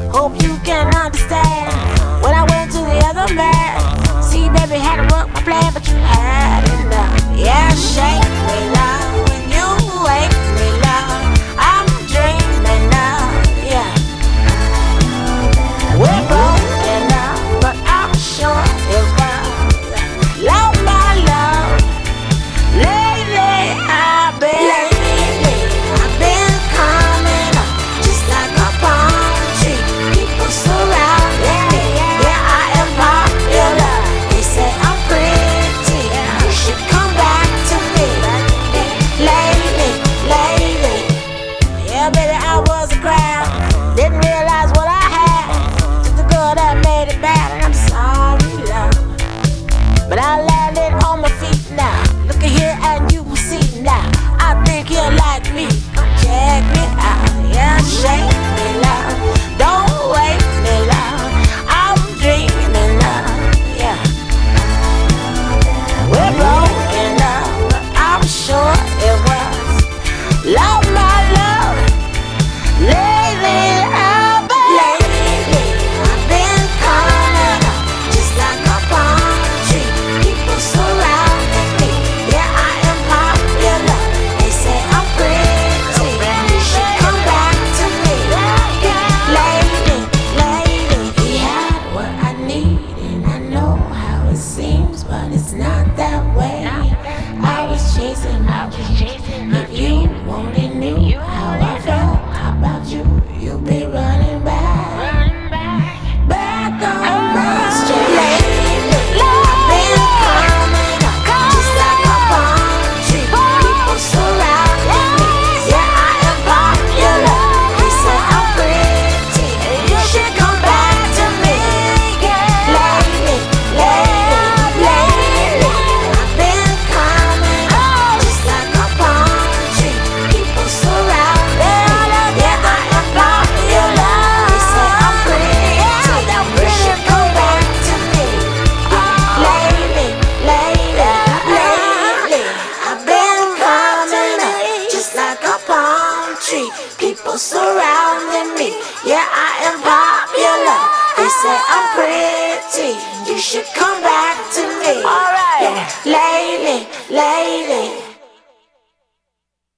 Hope you can understand. When I went to the other man, see, baby, had to work my plan, but you had enough. Yeah, shake me, love, when you wake me, love. I'm dreaming now, yeah. We're broken up, but I'm sure it was love, my love. Lately, I've been coming up just like a palm tree. People surrounding me. Yeah, I am popular. They say I'm pretty. You should come back to me. Lately, yeah, baby, I was a crowd. Didn't realize what I had. Took the good that made it bad, and I'm sorry, love. But I landed on my feet now. Look at here and you will see now. I think you like me. Come check me out. Yeah, shake me, love. Don't wake me, love. I'm dreaming, love. Yeah. We're broken up, but I'm sure it was love, my love. Lately, I've been coming up just like a palm tree. People surrounding me. Yeah, I am popular. They say I'm pretty. You should come back to me. Lately, he had what I need, and I know how it seems, but it's not that way. I was chasing my dreams. If you only knew how I felt about you, you'd be running back on my street. Lately, I've been coming up just like a palm tree. People surrounding me. Yeah, I am popular. They say I'm pretty. You should come back to me. Lately, I've been coming up just like a palm tree. People surrounding me. Yeah, I am popular. They say I'm pretty. You should come back to me. Lately, I've been coming up just like a palm tree. People surrounding me. Yeah, I am popular. They say I'm pretty. You should come back to me. Alright. Yeah, lately.